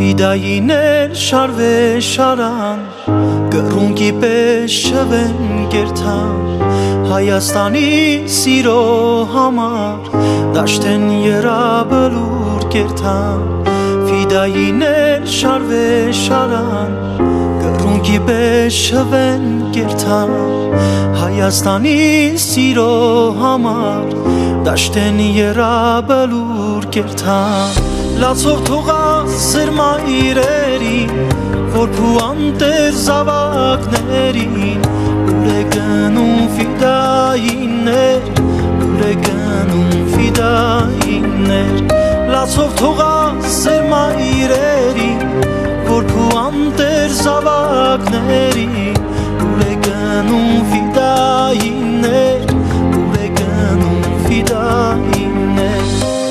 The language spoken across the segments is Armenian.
Ֆիդայիներ շարվե շարան Կռունկի պես շվեն կերթան Հայաստանի սիրո համար Դաշտեն երաբլուր կերթան Ֆիդայիներ շարվե շարան Կռունկի պես շվեն կերթան Հայաստանի սիրո համար Դաշտեն երաբլուր կերթան Լացով թողա սերմա իրերին Որբու անտեր զավակներին Ուր է գնում ֆիդայիններ Ուր է գնում ֆիդայիններ Լացով թողա սերմա իրերին Որբու անտեր զավակներին Ուր է գնում ֆիդայիններ Ուր է գնում ֆիդայիններ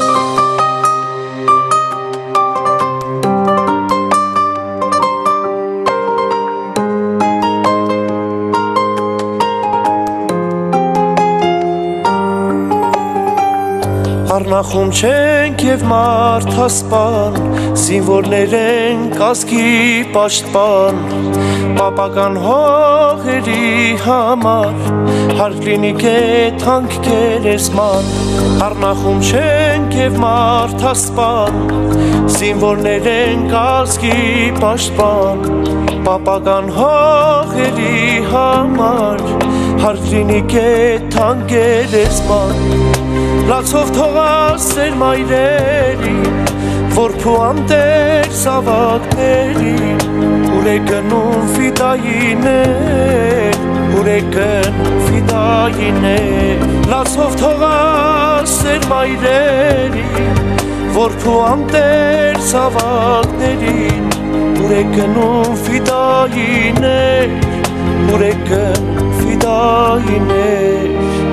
Առնախում չենք և մարդասպան Զինվորներ ենք ազգի պաշտպան Պապական հողերի համար Հարկ լինի կեթանք կերեսման Առնախում չենք և մարդասպան Զինվորներ ենք ազգի պաշտպան Պապական հողերի համար Հարկ լինի կեթանք կերեսման Լացով թողա սերմա իրերին Որբու անտեր զավակներին Ուր է գնում ֆիդայիներ Ուր է գնում ֆիդայիներ Լացով թողա սերմա իրերին Որբու անտեր զավակներին Ուր է գնում ֆիդայիներ Ուր է գնում ֆիդայիներ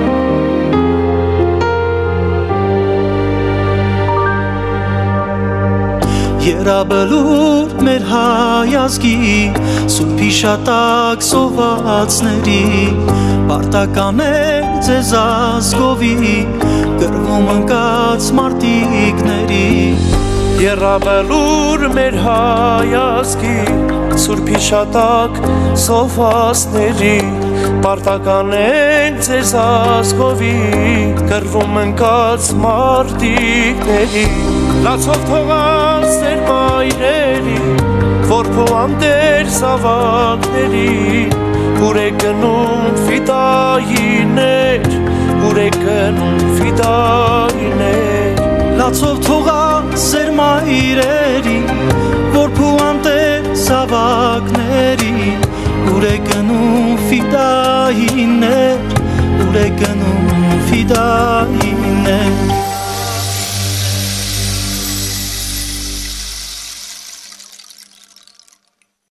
Երաբլուր մեր հայազգի Սուրբի շատակ սովածների Պարտական եք ձեզ ազգովի Կռվում ընկած մարտիկների Երաբլուր մեր հայազգի Սուրբի շատակ սովածների Պարտական եք ձեզ ազգովի Կռվում ընկած մարտիկների Լացով թողա սերմա իրերին Որբու անտեր զավակներին Ուր է գնում ֆիդայիներ Ուր է գնում ֆիդայիներ Լացով թողա սերմա իրերին Որբու անտեր զավակներին Ուր է գնում ֆիդայիներ Ուր է գնում ֆիդայիներ